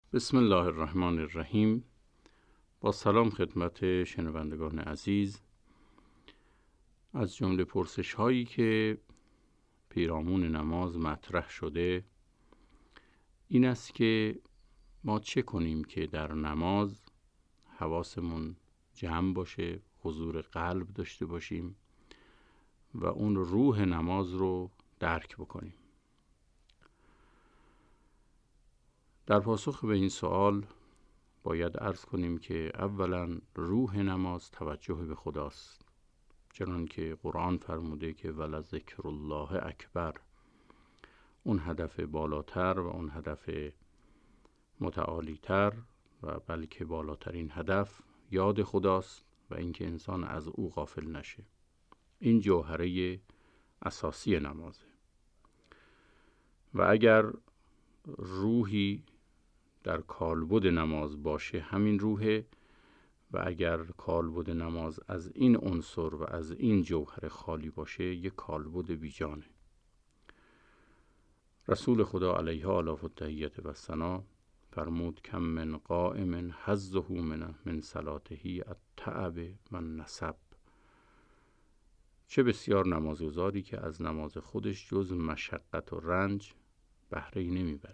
بسم الله الرحمن الرحیم. با سلام خدمت شنوندگان عزیز. از جمله پرسش هایی که پیرامون نماز مطرح شده این است که ما چه کنیم که در نماز حواسمون جمع باشه، حضور قلب داشته باشیم و اون روح نماز رو درک بکنیم. در پاسخ به این سوال باید عرض کنیم که اولا روح نماز توجه به خداست، چنان که قرآن فرموده که ولذکر الله اکبر. اون هدف بالاتر و اون هدف متعالیتر و بلکه بالاترین هدف یاد خداست و اینکه انسان از او غافل نشه. این جوهره اساسی نمازه و اگر روحی در کالبد نماز باشه همین روحه و اگر کالبد نماز از این عنصر و از این جوهر خالی باشه یک کالبد بیجانه. رسول خدا علیه آلاف التحیت و ثنا فرمود کم من قائم حظه من صلاته التعب و النصب. چه بسیار نمازگزاری که از نماز خودش جز مشقت و رنج بهره‌ای نمیبره.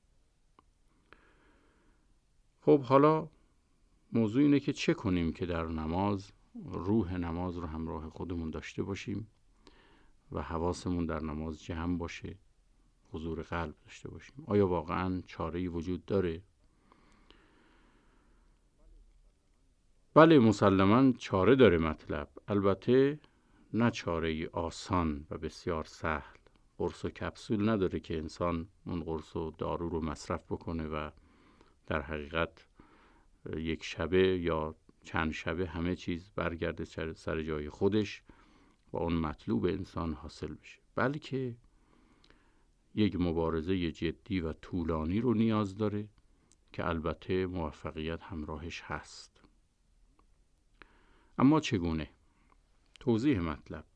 خب حالا موضوع اینه که چه کنیم که در نماز روح نماز رو همراه خودمون داشته باشیم و حواسمون در نماز جمع باشه، حضور قلب داشته باشیم. آیا واقعاً چاره‌ای وجود داره؟ بله، مسلماً چاره داره مطلب، البته نه چاره‌ای آسان و بسیار سهل. قرص و کپسول نداره که انسان اون قرص و دارو رو مصرف بکنه و در حقیقت یک شبه یا چند شبه همه چیز برگرده سر جای خودش و اون مطلوب انسان حاصل بشه، بلکه یک مبارزه جدی و طولانی رو نیاز داره که البته موفقیت همراهش هست. اما چگونه؟ توضیح مطلب: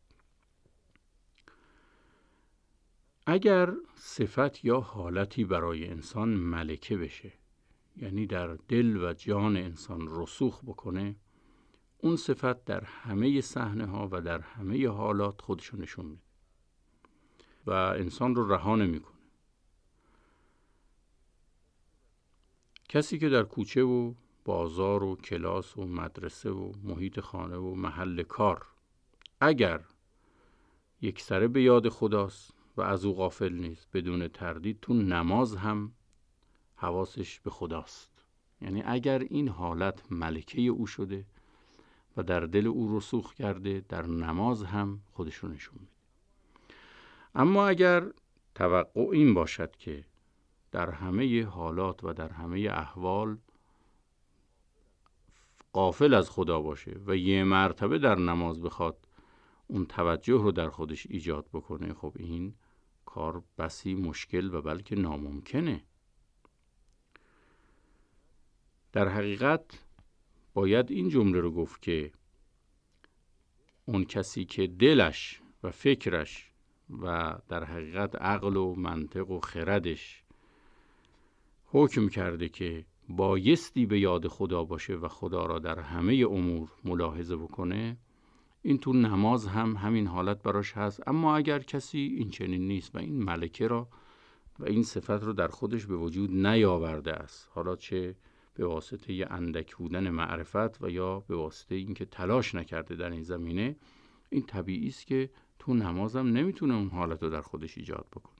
اگر صفت یا حالتی برای انسان ملکه بشه، یعنی در دل و جان انسان رسوخ بکنه، اون صفت در همه صحنه ها و در همه حالات خودشو نشون میده و انسان رو رها نمیکنه. کسی که در کوچه و بازار و کلاس و مدرسه و محیط خانه و محل کار اگر یک سره به یاد خداست و از او غافل نیست، بدون تردید تو نماز هم حواسش به خداست. یعنی اگر این حالت ملکه او شده و در دل او رسوخ کرده، در نماز هم خودش رو نشون میده. اما اگر توقع این باشد که در همه حالات و در همه احوال غافل از خدا باشه و یه مرتبه در نماز بخواد اون توجه رو در خودش ایجاد بکنه، خب این کار بسی مشکل و بلکه ناممکنه. در حقیقت باید این جمله رو گفت که اون کسی که دلش و فکرش و در حقیقت عقل و منطق و خردش حکم کرده که بایستی به یاد خدا باشه و خدا را در همه امور ملاحظه بکنه، این تو نماز هم همین حالت براش هست. اما اگر کسی این چنین نیست و این ملکه را و این صفت رو در خودش به وجود نیاورده است، حالا چه به واسطه اندک بودن معرفت و یا به واسطه اینکه تلاش نکرده در این زمینه، این طبیعی است که تو نماز هم نمیتونه اون حالت رو در خودش ایجاد بکنه.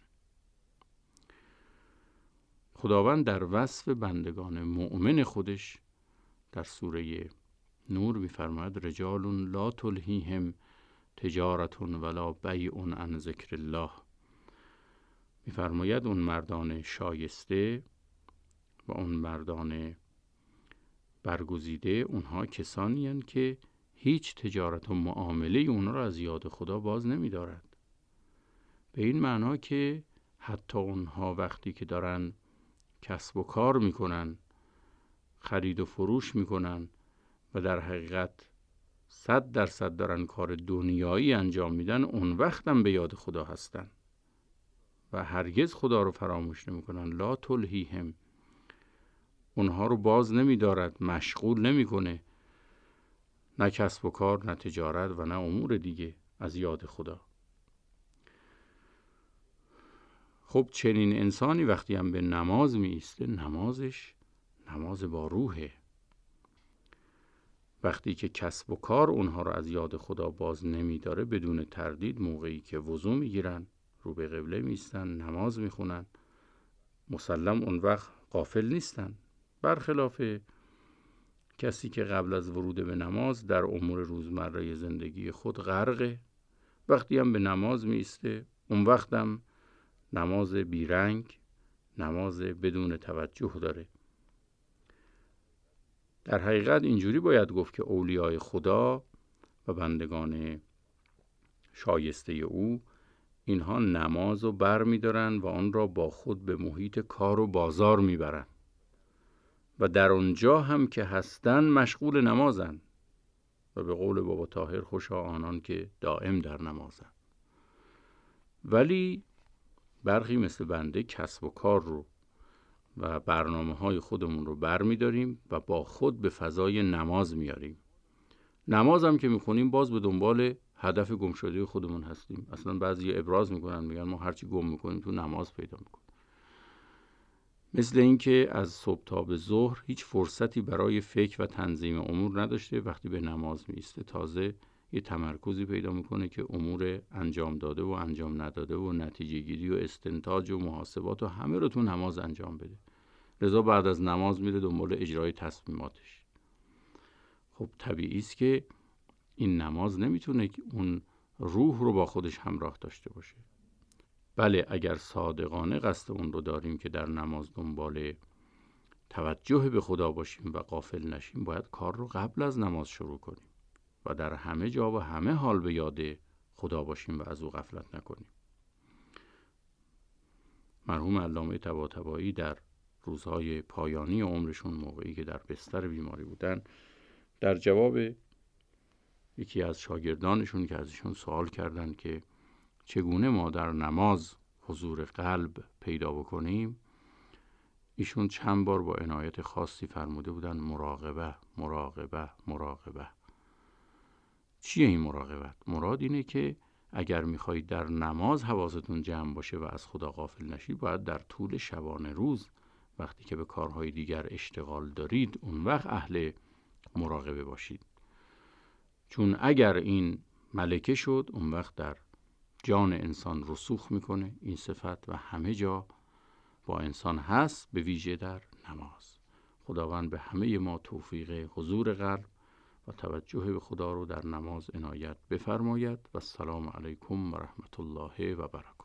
خداوند در وصف بندگان مؤمن خودش در سوره نور می‌فرماید رجال لا تلهیهم تجارت ولا بیع عن ذکر الله. می‌فرماید اون مردان شایسته و اون مردان برگزیده، اونها کسانی هستند که هیچ تجارت و معامله اونها را از یاد خدا باز نمی‌دارد. به این معنا که حتی اونها وقتی که دارن کسب و کار میکنن، خرید و فروش میکنن و در حقیقت 100% دارن کار دنیایی انجام میدن، اون وقت هم به یاد خدا هستن و هرگز خدا رو فراموش نمیکنن. لا تلهیهم، اونها رو باز نمی دارد، مشغول نمی کنه، نه کسب و کار، نه تجارت و نه امور دیگه، از یاد خدا. خب چنین انسانی وقتی هم به نماز می ایسته، نمازش نماز با روحه. وقتی که کسب و کار اونها رو از یاد خدا باز نمی داره، بدون تردید موقعی که وضو می گیرن، رو به قبله می ایستن، نماز می خونن، مسلم اون وقت غافل نیستن. برخلاف کسی که قبل از ورود به نماز در امور روزمره زندگی خود غرقه، وقتی هم به نماز می ایسته، اون وقت هم نماز بیرنگ، نماز بدون توجه داره. در حقیقت اینجوری باید گفت که اولیای خدا و بندگان شایسته او، اینها نماز رو بر می دارن و آن را با خود به محیط کار و بازار می برن و در اونجا هم که هستن مشغول نمازن و به قول بابا طاهر خوشا آنان که دائم در نمازن. ولی برخی مثل بنده کسب و کار رو و برنامه‌های خودمون رو بر می داریم و با خود به فضای نماز میاریم. نماز هم که میخونیم باز به دنبال هدف گم شده خودمون هستیم. اصلا بعضی ابراز میکنن، میگن ما هرچی گم میکنیم تو نماز پیدا میکنیم. مثل این که از صبح تا به ظهر هیچ فرصتی برای فکر و تنظیم امور نداشته، وقتی به نماز میسته تازه یه تمرکزی پیدا میکنه که امور انجام داده و انجام نداده و نتیجه گیری و استنتاج و محاسبات و همه رو تو نماز انجام بده. لذا بعد از نماز میره دنبال اجرای تصمیماتش. خب طبیعی است که این نماز نمیتونه اون روح رو با خودش همراه داشته باشه. بله، اگر صادقانه قصد اون رو داریم که در نماز دنبال توجه به خدا باشیم و غافل نشیم، باید کار رو قبل از نماز شروع کنیم و در همه جا و همه حال به یاد خدا باشیم و از او غفلت نکنیم. مرحوم علامه طباطبایی در روزهای پایانی عمرشون، موقعی که در بستر بیماری بودن، در جواب یکی از شاگردانشون که ازشون سوال کردند که چگونه ما در نماز حضور قلب پیدا بکنیم، ایشون چند بار با عنایت خاصی فرموده بودن مراقبه، مراقبه، مراقبه. چیه این مراقبت؟ مراد اینه که اگر میخواید در نماز حواستون جمع باشه و از خدا غافل نشید، باید در طول شبانه روز وقتی که به کارهای دیگر اشتغال دارید، اون وقت اهل مراقبه باشید. چون اگر این ملکه شد، اون وقت در جان انسان رسوخ میکنه این صفت و همه جا با انسان هست، به ویژه در نماز. خداوند به همه ما توفیق حضور قلب و توجه به خدا رو در نماز عنایت بفرماید و السلام علیکم و رحمت الله و برکاته.